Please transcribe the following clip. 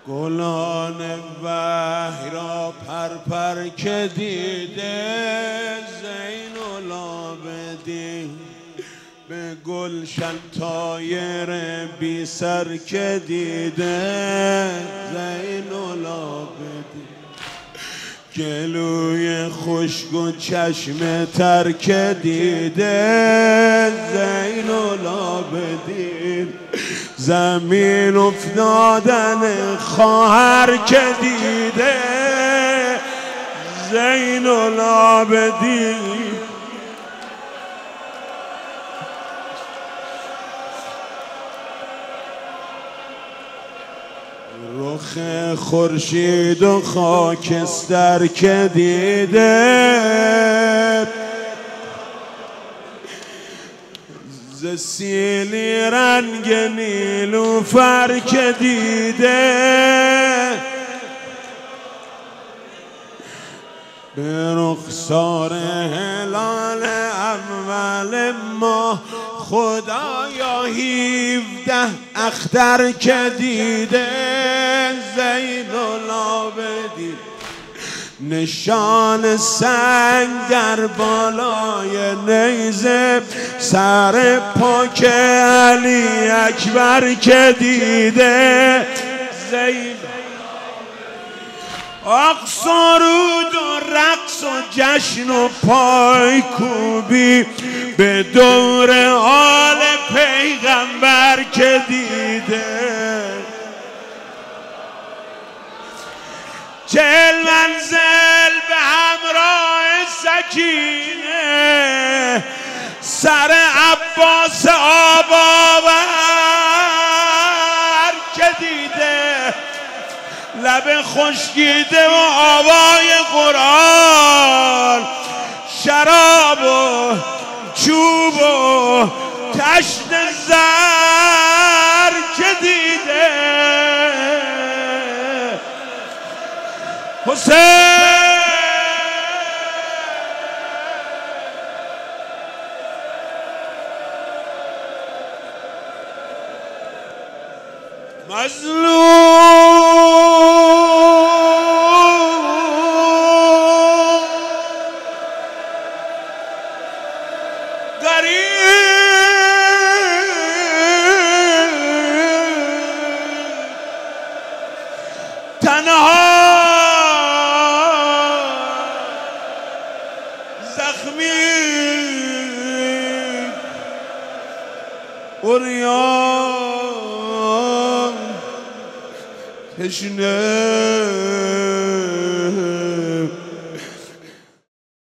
گلان وحی را پرپر که دیده زین العابدین، به گلشن طایر بی سر که دیده زین العابدین، گلوی خشک و چشم تر که دیده زین العابدین، زمین افتادن خواهر که دیده زین العابدین، رخ خورشید و خاکستر که دیده ز سیلی رنگ نیلوفر که دیده، به رخسار هلال اول ماه خدایا 17 اختر که دیده زین العابدین، نشان سنگ در بالای نیزه سر پاک علی اکبر که دیده زین، سرود و رقص و جشن و پایکوبی به دور آل پیغمبر که دیده، 40 منزل به همراه سکینه سر عباس آباور که دیده، لب خشکیده و آوای قرآن، شراب و چوب و تشت زر که دیده، حسین مظلوم غریب تنها زخمی عریان تشنه